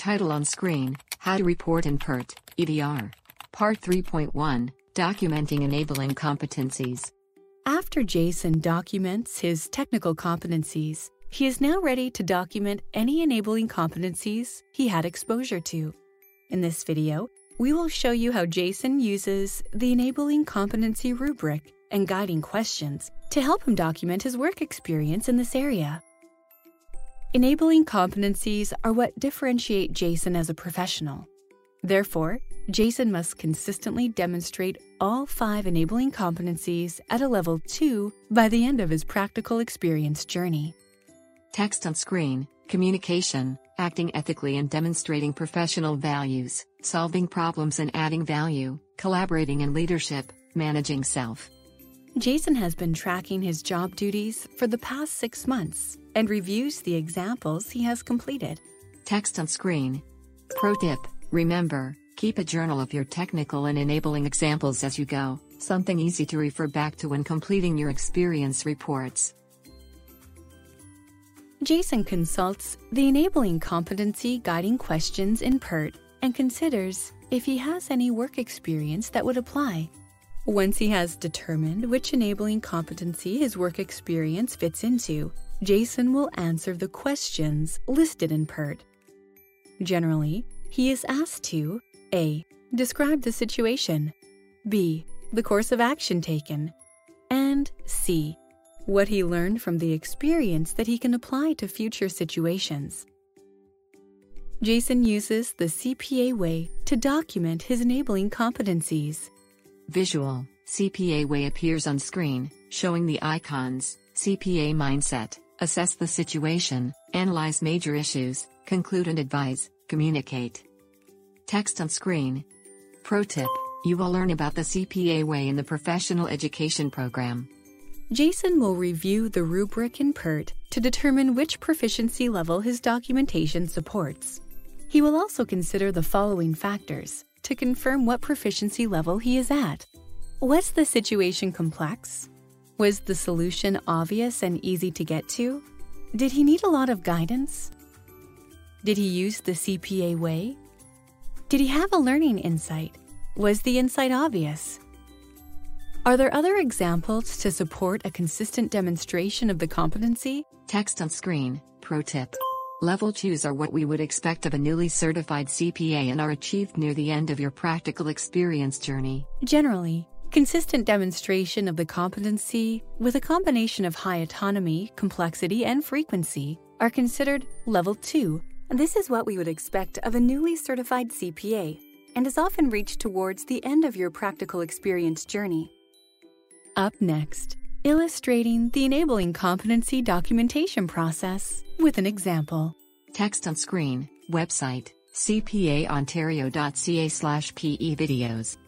Title on screen, How to Report in PERT, EDR. Part 3.1, Documenting Enabling Competencies. After Jason documents his technical competencies, he is now ready to document any enabling competencies he had exposure to. In this video, we will show you how Jason uses the Enabling Competency rubric and guiding questions to help him document his work experience in this area. Enabling competencies are what differentiate Jason as a professional. Therefore, Jason must consistently demonstrate all 5 enabling competencies at a level 2 by the end of his practical experience journey. Text on screen, communication, acting ethically and demonstrating professional values, solving problems and adding value, collaborating and leadership, managing self. Jason has been tracking his job duties for the past 6 months and reviews the examples he has completed. Text on screen. Pro tip, remember, keep a journal of your technical and enabling examples as you go, something easy to refer back to when completing your experience reports. Jason consults the Enabling Competency guiding questions in PERT and considers if he has any work experience that would apply. Once he has determined which enabling competency his work experience fits into, Jason will answer the questions listed in PERT. Generally, he is asked to A. Describe the situation, B. The course of action taken, and C. What he learned from the experience that he can apply to future situations. Jason uses the CPA way to document his enabling competencies. Visual, CPA way appears on screen, showing the icons, CPA mindset, assess the situation, analyze major issues, conclude and advise, communicate. Text on screen. Pro tip, you will learn about the CPA way in the professional education program. Jason will review the rubric in PERT to determine which proficiency level his documentation supports. He will also consider the following factors to confirm what proficiency level he is at. Was the situation complex? Was the solution obvious and easy to get to? Did he need a lot of guidance? Did he use the CPA way? Did he have a learning insight? Was the insight obvious? Are there other examples to support a consistent demonstration of the competency? Text on screen, pro tip. Level 2s are what we would expect of a newly certified CPA and are achieved near the end of your practical experience journey. Generally, consistent demonstration of the competency with a combination of high autonomy, complexity, and frequency are considered level 2. This is what we would expect of a newly certified CPA and is often reached towards the end of your practical experience journey. Up next, illustrating the enabling competency documentation process with an example. Text on screen, website, cpaontario.ca/pe videos.